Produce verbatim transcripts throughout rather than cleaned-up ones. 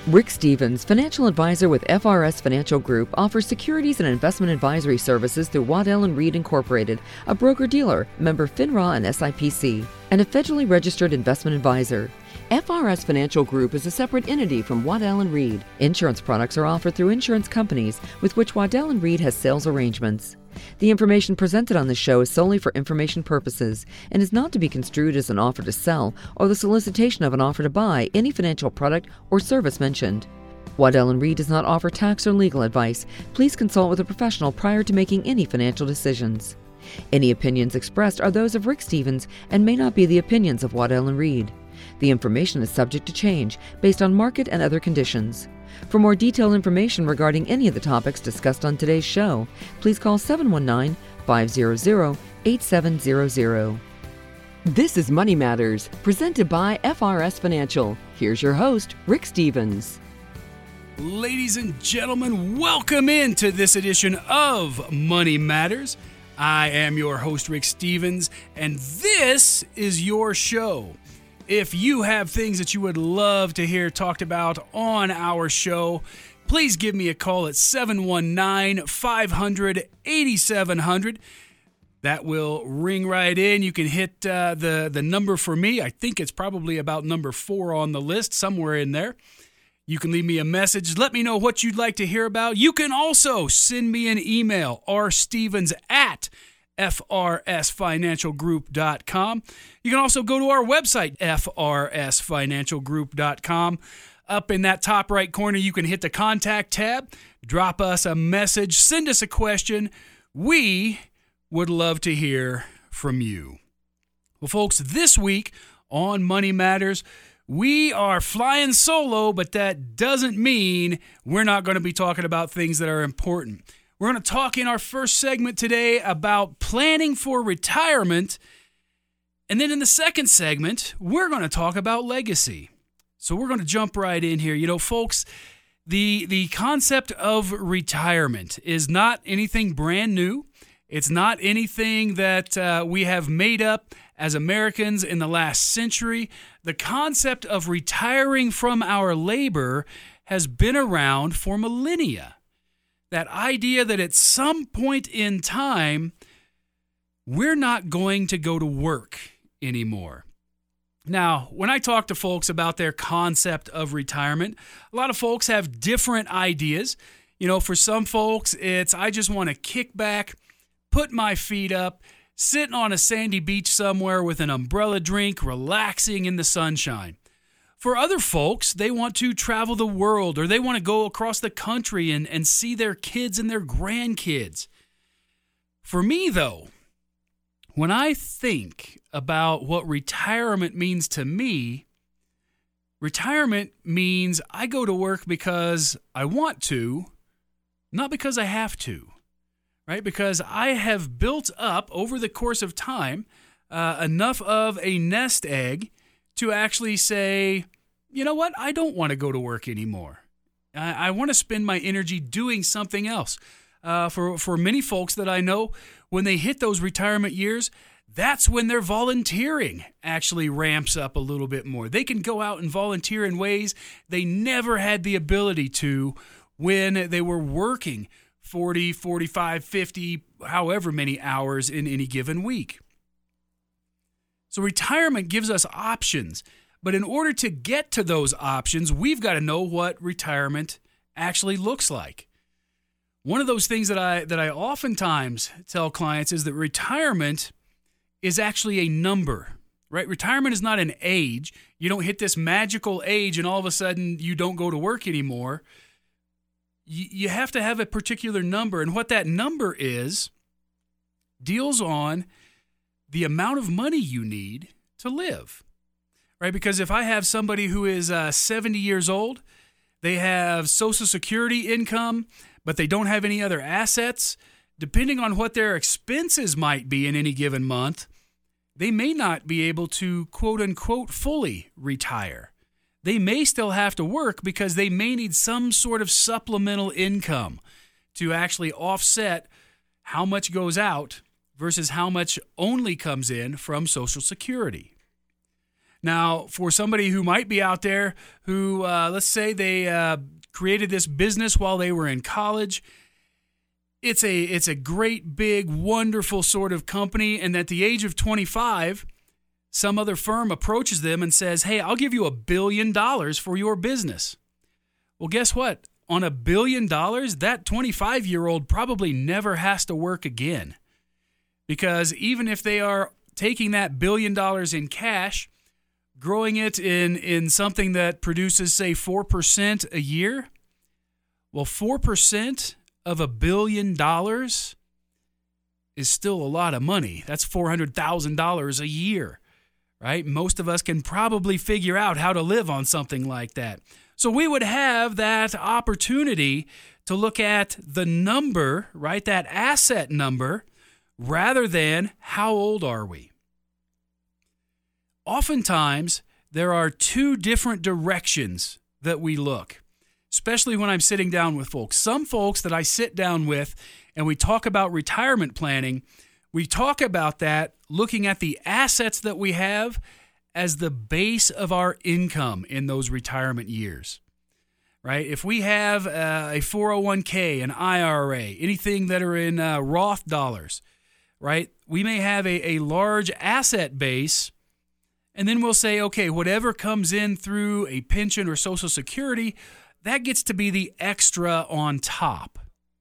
Rick Stevens, financial advisor with F R S Financial Group, offers securities and investment advisory services through Waddell and Reed Incorporated, a broker-dealer, member FINRA and S I P C, and a federally registered investment advisor. F R S Financial Group is a separate entity from Waddell and Reed. Insurance products are offered through insurance companies with which Waddell and Reed has sales arrangements. The information presented on this show is solely for information purposes and is not to be construed as an offer to sell or the solicitation of an offer to buy any financial product or service mentioned. Waddell and Reed does not offer tax or legal advice. Please consult with a professional prior to making any financial decisions. Any opinions expressed are those of Rick Stevens and may not be the opinions of Waddell and Reed. The information is subject to change based on market and other conditions. For more detailed information regarding any of the topics discussed on today's show, please call seven one nine, five hundred, eight seven zero zero. This is Money Matters, presented by F R S Financial. Here's your host, Rick Stevens. Ladies and gentlemen, welcome into this edition of Money Matters. I am your host, Rick Stevens, and this is your show. If you have things that you would love to hear talked about on our show, please give me a call at seven one nine, five hundred, eighty-seven hundred. That will ring right in. You can hit uh, the, the number for me. I think it's probably about number four on the list, somewhere in there. You can leave me a message. Let me know what you'd like to hear about. You can also send me an email, rstevens at F R S financial group dot com. You can also go to our website, F R S financial group dot com. Up in that top right corner, you can hit the contact tab, drop us a message, send us a question. We would love to hear from you. Well, folks, this week on Money Matters, we are flying solo, but that doesn't mean we're not going to be talking about things that are important. We're going to talk in our first segment today about planning for retirement. And then in the second segment, we're going to talk about legacy. So we're going to jump right in here. You know, folks, the, the concept of retirement is not anything brand new. It's not anything that uh, we have made up as Americans in the last century. The concept of retiring from our labor has been around for millennia. That idea that at some point in time, we're not going to go to work anymore. Now, when I talk to folks about their concept of retirement, a lot of folks have different ideas. You know, for some folks, it's I just want to kick back, put my feet up, sitting on a sandy beach somewhere with an umbrella drink, relaxing in the sunshine. For other folks, they want to travel the world or they want to go across the country and, and see their kids and their grandkids. For me, though, when I think about what retirement means to me, retirement means I go to work because I want to, not because I have to, right? Because I have built up over the course of time uh, enough of a nest egg to actually say, you know what, I don't want to go to work anymore. I, I want to spend my energy doing something else. Uh, for, for many folks that I know, when they hit those retirement years, that's when their volunteering actually ramps up a little bit more. They can go out and volunteer in ways they never had the ability to when they were working forty, forty-five, fifty, however many hours in any given week. So retirement gives us options, but in order to get to those options, we've got to know what retirement actually looks like. One of those things that I that I oftentimes tell clients is that retirement is actually a number, right? Retirement is not an age. You don't hit this magical age and all of a sudden you don't go to work anymore. You, you have to have a particular number, and what that number is deals on the amount of money you need to live, right? Because if I have somebody who is uh, seventy years old, they have Social Security income, but they don't have any other assets, depending on what their expenses might be in any given month, they may not be able to, quote unquote, fully retire. They may still have to work because they may need some sort of supplemental income to actually offset how much goes out versus how much only comes in from Social Security. Now, for somebody who might be out there who, uh, let's say they uh, created this business while they were in college, it's a it's a great, big, wonderful sort of company, and at the age of twenty-five, some other firm approaches them and says, hey, I'll give you a billion dollars for your business. Well, guess what? On a billion dollars, that twenty-five-year-old probably never has to work again. Because even if they are taking that billion dollars in cash, growing it in, in something that produces, say, four percent a year, well, four percent of a billion dollars is still a lot of money. That's four hundred thousand dollars a year, right? Most of us can probably figure out how to live on something like that. So we would have that opportunity to look at the number, right, that asset number, rather than how old are we. Oftentimes, there are two different directions that we look, especially when I'm sitting down with folks. Some folks that I sit down with and we talk about retirement planning, we talk about that looking at the assets that we have as the base of our income in those retirement years, right? If we have uh, a four oh one k, an I R A, anything that are in uh, Roth dollars, right? We may have a, a large asset base, and then we'll say, okay, whatever comes in through a pension or Social Security, that gets to be the extra on top.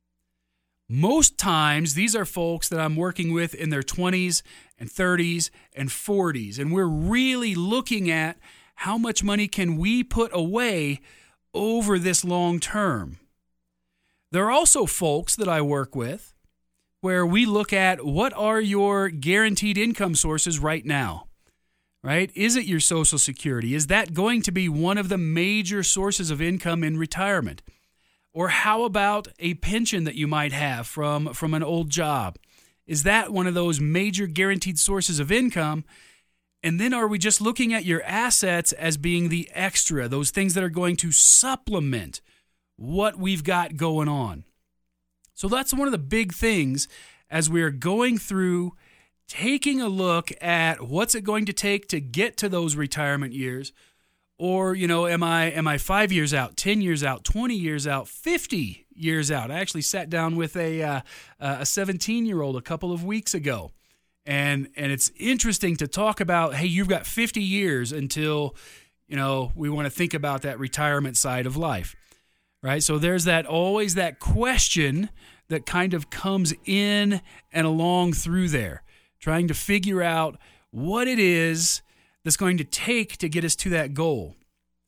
Most times, these are folks that I'm working with in their twenties and thirties and forties, and we're really looking at how much money can we put away over this long term. There are also folks that I work with where we look at what are your guaranteed income sources right now, right? Is it your Social Security? Is that going to be one of the major sources of income in retirement? Or how about a pension that you might have from, from an old job? Is that one of those major guaranteed sources of income? And then are we just looking at your assets as being the extra, those things that are going to supplement what we've got going on? So that's one of the big things as we're going through taking a look at what's it going to take to get to those retirement years. Or, you know, am I am I five years out, ten years out, twenty years out, fifty years out? I actually sat down with a uh, a seventeen-year-old a couple of weeks ago, and and it's interesting to talk about, hey, you've got fifty years until, you know, we want to think about that retirement side of life, right? So there's that always that question that kind of comes in and along through there, trying to figure out what it is that's going to take to get us to that goal.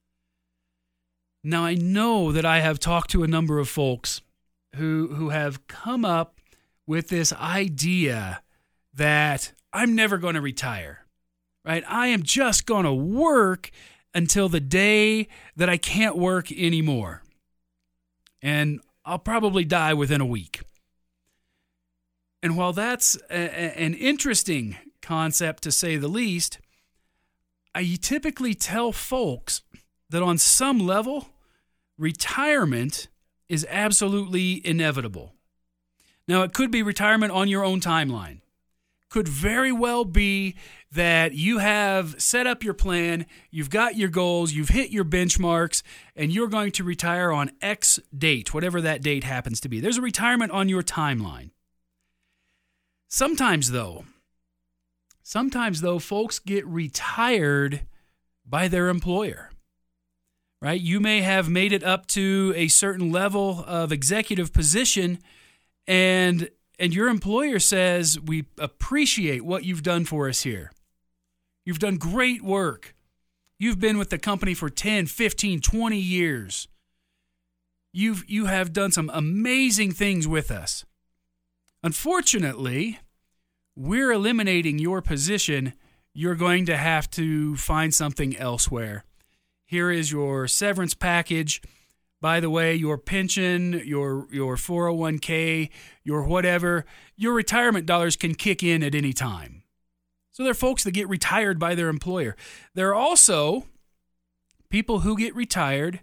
Now, I know that I have talked to a number of folks who who have come up with this idea that I'm never going to retire, right? I am just going to work until the day that I can't work anymore. And I'll probably die within a week. And while that's a, a, an interesting concept to say the least, I typically tell folks that on some level, retirement is absolutely inevitable. Now, it could be retirement on your own timeline. Could very well be that you have set up your plan, you've got your goals, you've hit your benchmarks, and you're going to retire on X date, whatever that date happens to be. There's a retirement on your timeline. Sometimes, though, Sometimes, though, folks get retired by their employer, right? You may have made it up to a certain level of executive position, and and your employer says, we appreciate what you've done for us here. You've done great work. You've been with the company for ten, fifteen, twenty years. You've, you have done some amazing things with us. Unfortunately, we're eliminating your position. You're going to have to find something elsewhere. Here is your severance package. By the way, your pension, your your four oh one k, your whatever, your retirement dollars can kick in at any time. So there are folks that get retired by their employer. There are also people who get retired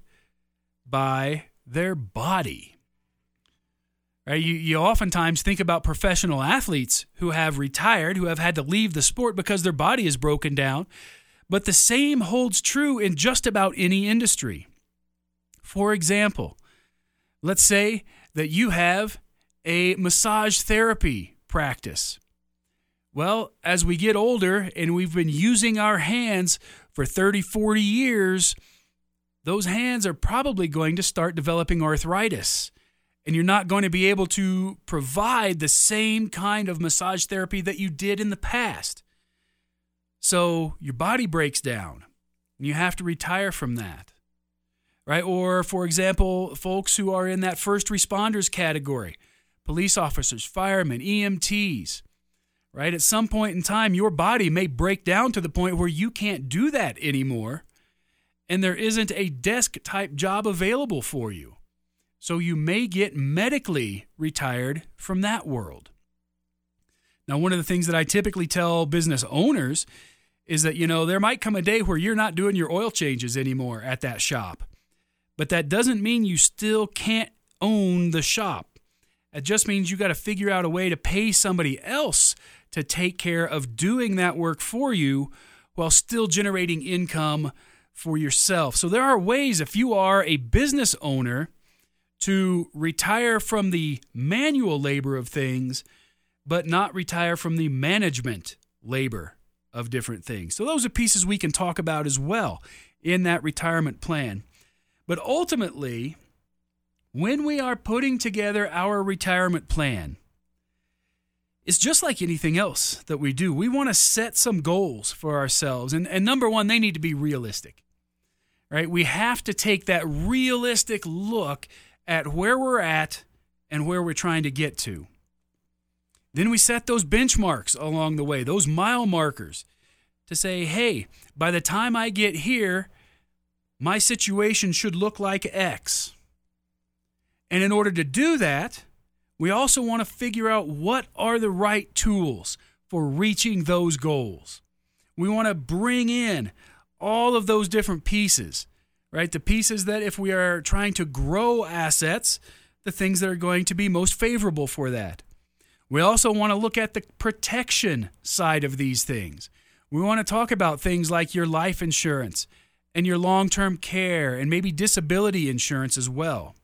by their body. Right? You, you oftentimes think about professional athletes who have retired, who have had to leave the sport because their body is broken down. But the same holds true in just about any industry. For example, let's say that you have a massage therapy practice. Well, as we get older and we've been using our hands for thirty, forty years, those hands are probably going to start developing arthritis. And you're not going to be able to provide the same kind of massage therapy that you did in the past. So your body breaks down and you have to retire from that, right? Or, for example, folks who are in that first responders category, police officers, firemen, E M Ts, right? At some point in time, your body may break down to the point where you can't do that anymore, and there isn't a desk-type job available for you. So you may get medically retired from that world. Now, one of the things that I typically tell business owners is that, you know, there might come a day where you're not doing your oil changes anymore at that shop. But that doesn't mean you still can't own the shop. It just means you got to figure out a way to pay somebody else to take care of doing that work for you while still generating income for yourself. So there are ways, if you are a business owner, to retire from the manual labor of things, but not retire from the management labor of different things. So those are pieces we can talk about as well in that retirement plan. But ultimately, when we are putting together our retirement plan, it's just like anything else that we do. We want to set some goals for ourselves. And, and number one, they need to be realistic, right? We have to take that realistic look at where we're at and where we're trying to get to. Then we set those benchmarks along the way, those mile markers, to say, hey, by the time I get here, my situation should look like X. And in order to do that, we also want to figure out what are the right tools for reaching those goals. We want to bring in all of those different pieces, right? The pieces that if we are trying to grow assets, the things that are going to be most favorable for that. We also want to look at the protection side of these things. We want to talk about things like your life insurance and your long-term care and maybe disability insurance as well.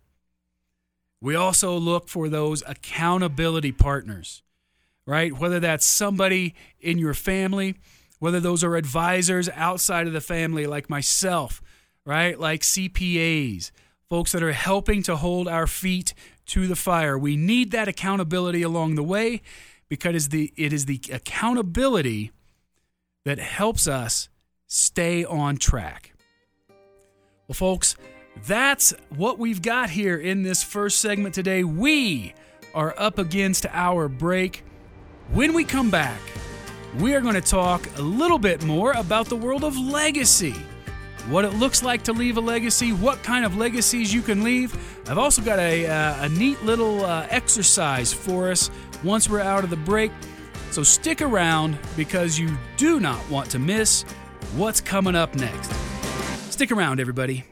We also look for those accountability partners, right? Whether that's somebody in your family, whether those are advisors outside of the family like myself, right? Like C P As, folks that are helping to hold our feet to the fire. We need that accountability along the way because the, it is the accountability that helps us stay on track. Well, folks, that's what we've got here in this first segment today. We are up against our break. When we come back, we are going to talk a little bit more about the world of legacy, what it looks like to leave a legacy, what kind of legacies you can leave. I've also got a, uh, a neat little uh, exercise for us once we're out of the break. So stick around because you do not want to miss what's coming up next. Stick around, everybody.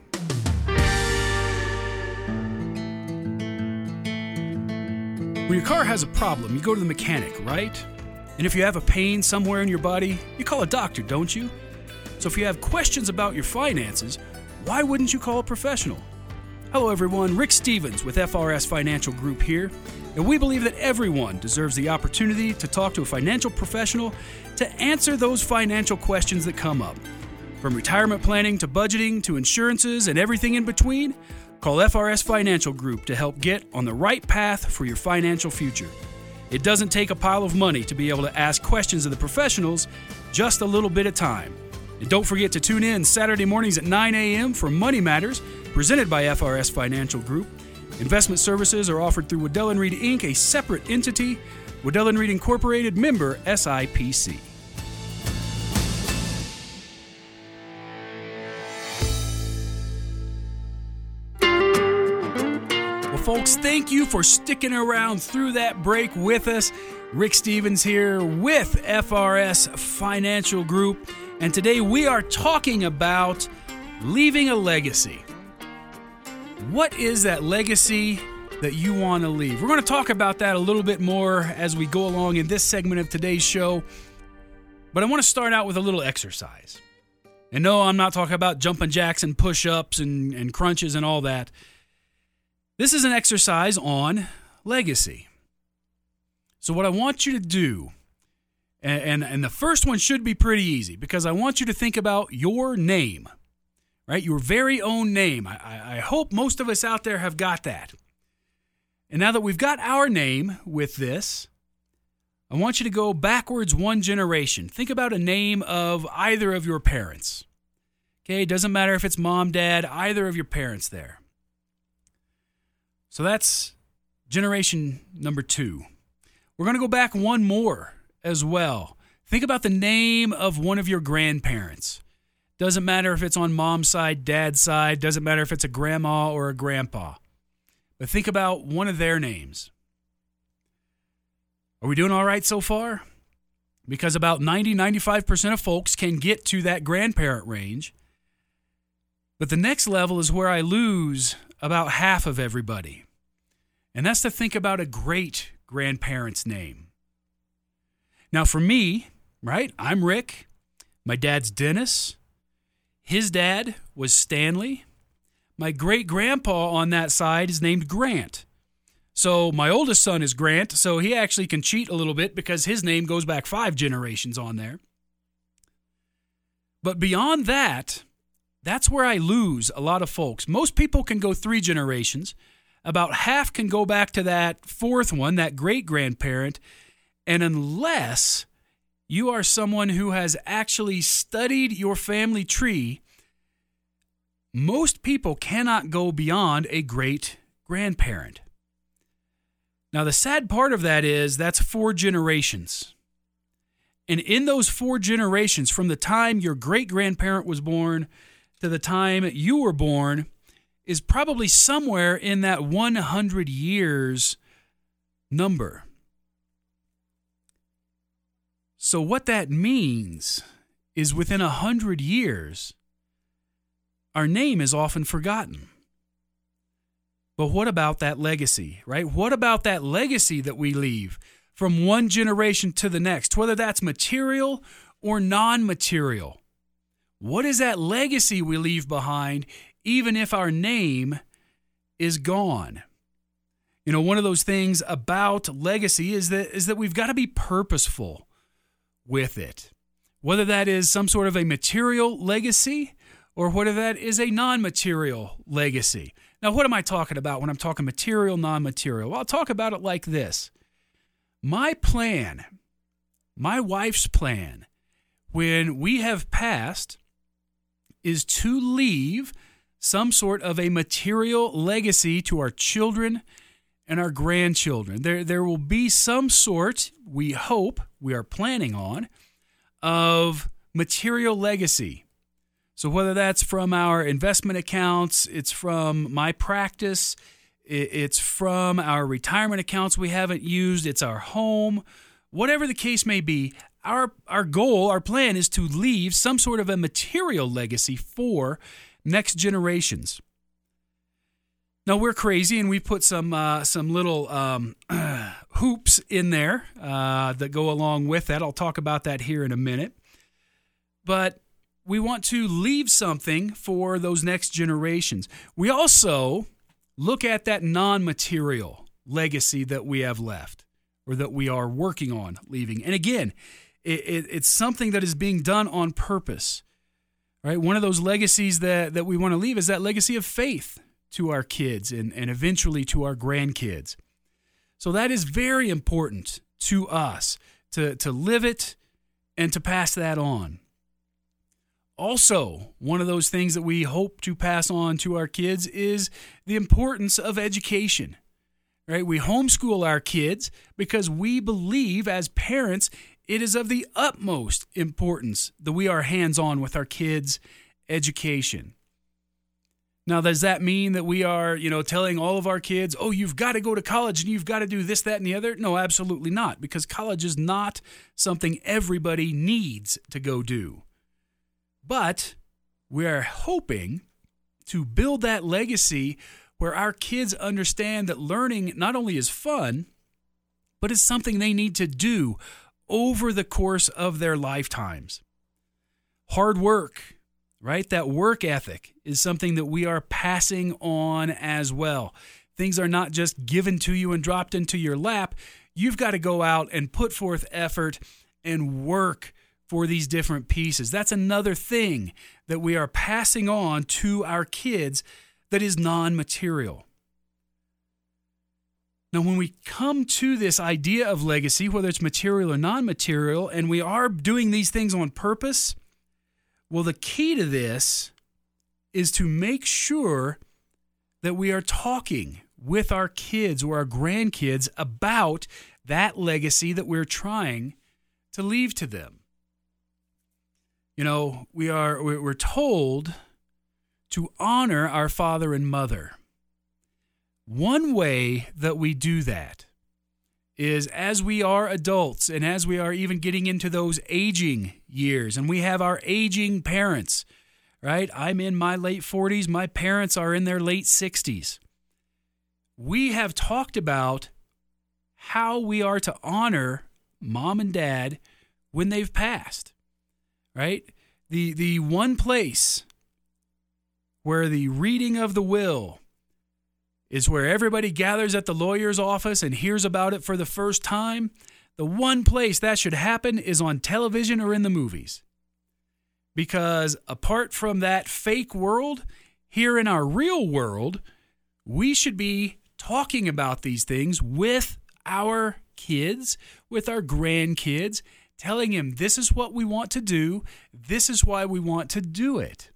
When your car has a problem, you go to the mechanic, right? And if you have a pain somewhere in your body, you call a doctor, don't you? So if you have questions about your finances, why wouldn't you call a professional? Hello everyone, Rick Stevens with F R S Financial Group here, and we believe that everyone deserves the opportunity to talk to a financial professional to answer those financial questions that come up. From retirement planning to budgeting to insurances and everything in between, call F R S Financial Group to help get on the right path for your financial future. It doesn't take a pile of money to be able to ask questions of the professionals, just a little bit of time. And don't forget to tune in Saturday mornings at nine a.m. for Money Matters, presented by F R S Financial Group. Investment services are offered through Waddell and Reed, Incorporated, a separate entity. Waddell and Reed, Incorporated, member S I P C. Well, folks, thank you for sticking around through that break with us. Rick Stevens here with F R S Financial Group. And today we are talking about leaving a legacy. What is that legacy that you want to leave? We're going to talk about that a little bit more as we go along in this segment of today's show. But I want to start out with a little exercise. And no, I'm not talking about jumping jacks and push-ups and, and crunches and all that. This is an exercise on legacy. So what I want you to do, and, and, and the first one should be pretty easy, because I want you to think about your name, right? Your very own name. I, I, I hope most of us out there have got that. And now that we've got our name with this, I want you to go backwards one generation. Think about a name of either of your parents. Okay, it doesn't matter if it's mom, dad, either of your parents there. So that's generation number two. We're going to go back one more as well. Think about the name of one of your grandparents. Doesn't matter if it's on mom's side, dad's side. Doesn't matter if it's a grandma or a grandpa. But think about one of their names. Are we doing all right so far? Because about ninety, ninety-five percent of folks can get to that grandparent range. But the next level is where I lose about half of everybody. And that's to think about a great grandparent's name. Now for me, right, I'm Rick. My dad's Dennis. His dad was Stanley. My great-grandpa on that side is named Grant. So my oldest son is Grant, so he actually can cheat a little bit because his name goes back five generations on there. But beyond that, that's where I lose a lot of folks. Most people can go three generations. About half can go back to that fourth one, that great-grandparent. And unless you are someone who has actually studied your family tree, most people cannot go beyond a great-grandparent. Now, the sad part of that is that's four generations. And in those four generations, from the time your great-grandparent was born to the time you were born, is probably somewhere in that one hundred years number. So what that means is within one hundred years, our name is often forgotten. But what about that legacy, right? What about that legacy that we leave from one generation to the next, whether that's material or non-material? What is that legacy we leave behind, even if our name is gone? You know, one of those things about legacy is that is that we've got to be purposeful with it, whether that is some sort of a material legacy or whether that is a non-material legacy. Now, what am I talking about when I'm talking material, non-material? Well, I'll talk about it like this. My plan, my wife's plan, when we have passed, is to leave some sort of a material legacy to our children and our grandchildren. There, there will be some sort, we hope, we are planning on, of material legacy. So whether that's from our investment accounts, it's from my practice, it's from our retirement accounts we haven't used, it's our home, whatever the case may be, our our goal, our plan is to leave some sort of a material legacy for next generations. Now, we're crazy, and we put some uh, some little um, hoops in there uh, that go along with that. I'll talk about that here in a minute. But we want to leave something for those next generations. We also look at that non-material legacy that we have left or that we are working on leaving. And again, it, it, it's something that is being done on purpose. Right? One of those legacies that, that we want to leave is that legacy of faith to our kids and, and eventually to our grandkids. So that is very important to us, to, to live it and to pass that on. Also, one of those things that we hope to pass on to our kids is the importance of education. Right? We homeschool our kids because we believe as parents it is of the utmost importance that we are hands-on with our kids' education. Now, does that mean that we are, you know, telling all of our kids, oh, you've got to go to college and you've got to do this, that, and the other? No, absolutely not, because college is not something everybody needs to go do. But we are hoping to build that legacy where our kids understand that learning not only is fun, but is something they need to do over the course of their lifetimes. Hard work, right? That work ethic is something that we are passing on as well. Things are not just given to you and dropped into your lap. You've got to go out and put forth effort and work for these different pieces. That's another thing that we are passing on to our kids that is non-material. Now, when we come to this idea of legacy, whether it's material or non-material, and we are doing these things on purpose, well, the key to this is to make sure that we are talking with our kids or our grandkids about that legacy that we're trying to leave to them. You know, we are we're told to honor our father and mother. One way that we do that is as we are adults and as we are even getting into those aging years, and we have our aging parents, right? I'm in my late forties. My parents are in their late sixties. We have talked about how we are to honor mom and dad when they've passed. Right? The the one place where the reading of the will is where everybody gathers at the lawyer's office and hears about it for the first time. The one place that should happen is on television or in the movies. Because apart from that fake world, here in our real world, we should be talking about these things with our kids, with our grandkids, telling him this is what we want to do, this is why we want to do it.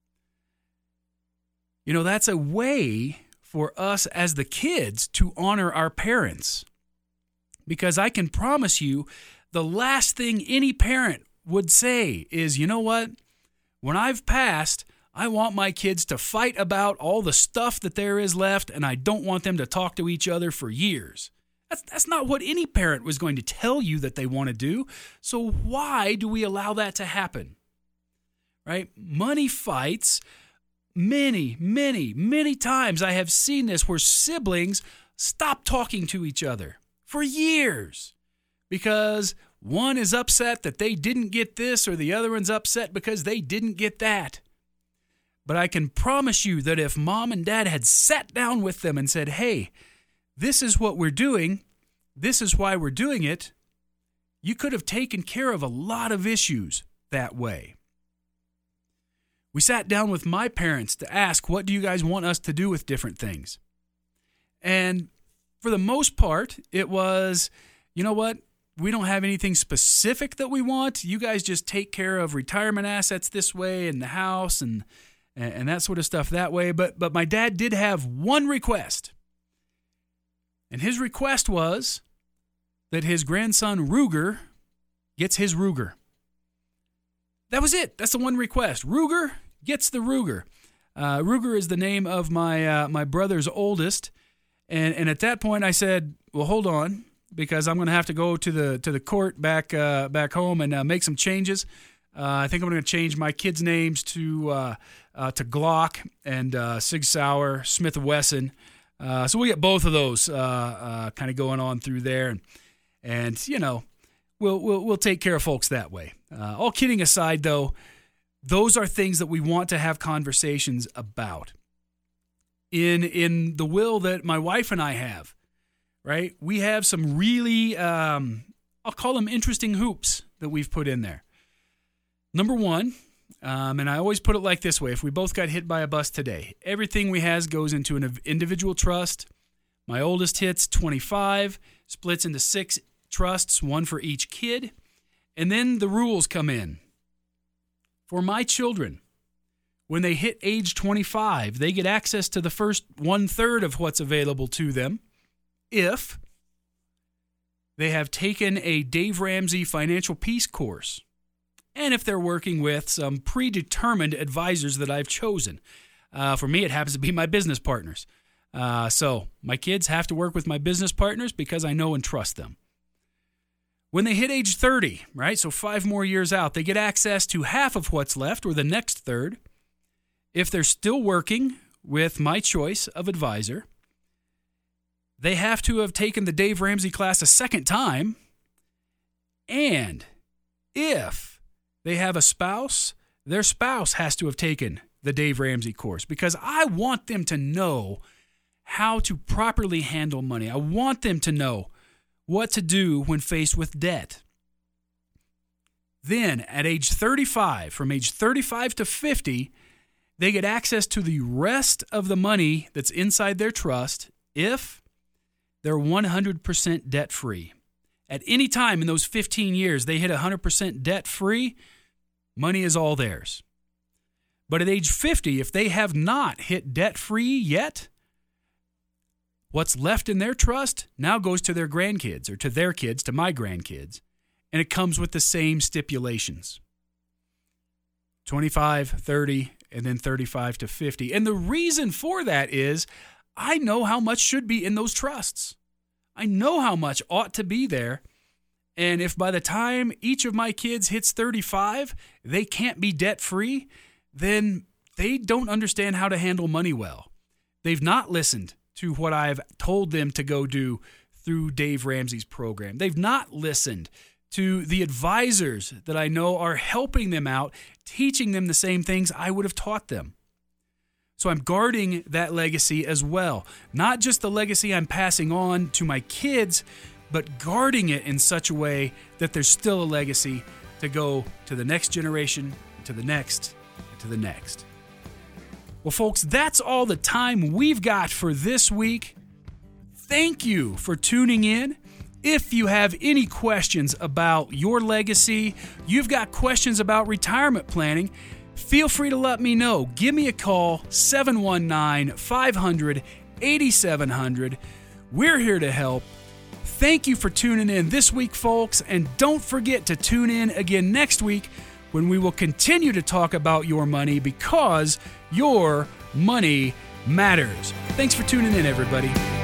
You know, that's a way for us as the kids to honor our parents. Because I can promise you, the last thing any parent would say is, you know what? When I've passed, I want my kids to fight about all the stuff that there is left, and I don't want them to talk to each other for years. That's, that's not what any parent was going to tell you that they want to do. So why do we allow that to happen? Right? Money fights, many, many, many times I have seen this where siblings stop talking to each other for years because one is upset that they didn't get this or the other one's upset because they didn't get that. But I can promise you that if mom and dad had sat down with them and said, hey, this is what we're doing, this is why we're doing it, you could have taken care of a lot of issues that way. We sat down with my parents to ask, what do you guys want us to do with different things? And for the most part, it was, you know what? We don't have anything specific that we want. You guys just take care of retirement assets this way and the house and and that sort of stuff that way. But but my dad did have one request. And his request was that his grandson Ruger gets his Ruger. That was it. That's the one request. Ruger gets the Ruger. Uh, Ruger is the name of my uh, my brother's oldest. And and at that point I said, well, hold on, because I'm going to have to go to the to the court back uh, back home and uh, make some changes. Uh, I think I'm going to change my kids' names to uh, uh, to Glock and uh, Sig Sauer, Smith and Wesson. Uh, so we get both of those uh, uh, kind of going on through there, and, and you know, we'll we'll we'll take care of folks that way. Uh, all kidding aside, though, those are things that we want to have conversations about. In in the will that my wife and I have, right? We have some really, um, I'll call them interesting hoops that we've put in there. Number one, um, and I always put it like this way, if we both got hit by a bus today, everything we has goes into an individual trust. My oldest hits twenty-five, splits into six trusts, one for each kid. And then the rules come in. For my children, when they hit age twenty-five, they get access to the first one-third of what's available to them if they have taken a Dave Ramsey Financial Peace course, and if they're working with some predetermined advisors that I've chosen. Uh, for me, it happens to be my business partners. Uh, so my kids have to work with my business partners because I know and trust them. When they hit age thirty, right, so five more years out, they get access to half of what's left, or the next third, if they're still working with my choice of advisor. They have to have taken the Dave Ramsey class a second time. And if they have a spouse their spouse has to have taken the Dave Ramsey course, because I want them to know how to properly handle money. I want them to know what to do when faced with debt. Then, at age thirty-five, from age thirty-five to fifty, they get access to the rest of the money that's inside their trust if they're one hundred percent debt-free. At any time in those fifteen years, they hit one hundred percent debt-free, money is all theirs. But at age fifty, if they have not hit debt-free yet, what's left in their trust now goes to their grandkids, or to their kids, to my grandkids, and it comes with the same stipulations. twenty-five, thirty, and then thirty-five to fifty. And the reason for that is I know how much should be in those trusts. I know how much ought to be there. And if by the time each of my kids hits thirty-five, they can't be debt-free, then they don't understand how to handle money well. They've not listened to what I've told them to go do through Dave Ramsey's program. They've not listened to the advisors that I know are helping them out, teaching them the same things I would have taught them. So I'm guarding that legacy as well. Not just the legacy I'm passing on to my kids, but guarding it in such a way that there's still a legacy to go to the next generation, to the next, and to the next. Well, folks, that's all the time we've got for this week. Thank you for tuning in. If you have any questions about your legacy, you've got questions about retirement planning, feel free to let me know. Give me a call, seven one nine, five hundred, eighty-seven hundred. We're here to help. Thank you for tuning in this week, folks, and don't forget to tune in again next week when we will continue to talk about your money, because your money matters. Thanks for tuning in, everybody.